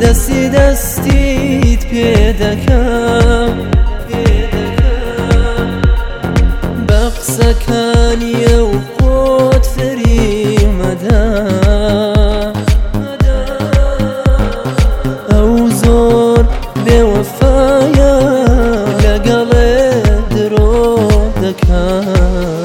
دستی دستیت پێدەکەم بە قسەکانیە و خۆت فێری مەدە ئەو زۆر بێوەفایە لەگەڵێت درۆ دەکەم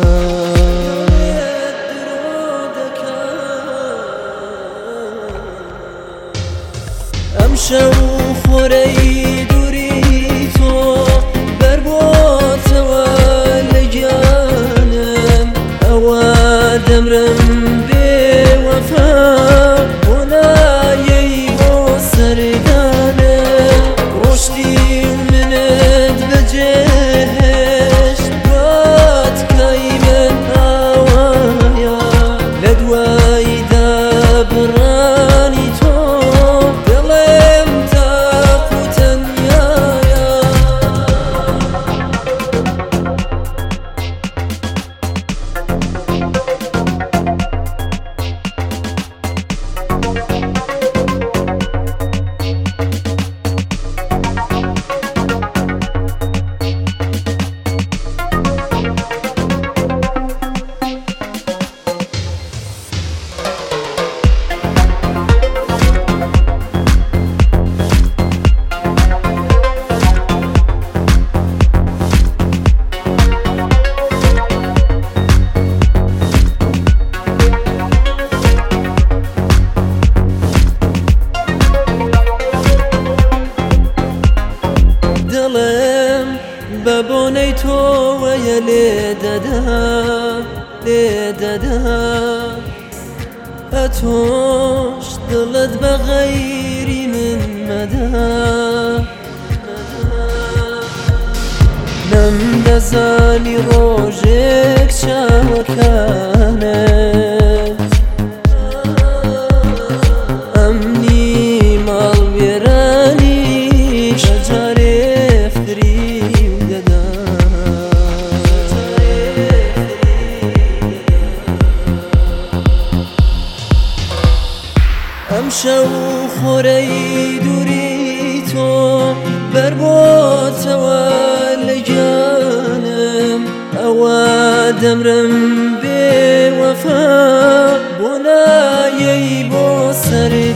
ئەم شەو خۆرەی دووری تۆ بەربۆتەوە لە گیانم ئەوە دەمرم بێوەفا بۆ نایەی بۆ سەردانم ڕۆشتی منت بەجێهێشت واتکای من ئاوایە لە دوایدا بڕانی تۆ دڵم بە بۆنەی تۆوەیە لێ دەدا ئەتۆش دڵت بە غەیری من مەدە نەمدەزانی ڕۆژێک چاوەکانت ئەمنی ماڵ وێرانیش جارێ فریو دەدا ئەم شەو خۆرەی دووری تۆ بەربۆتەوە لە گیانم ئەوە دەمرم بێوەفا بۆ نایەی بۆ سەر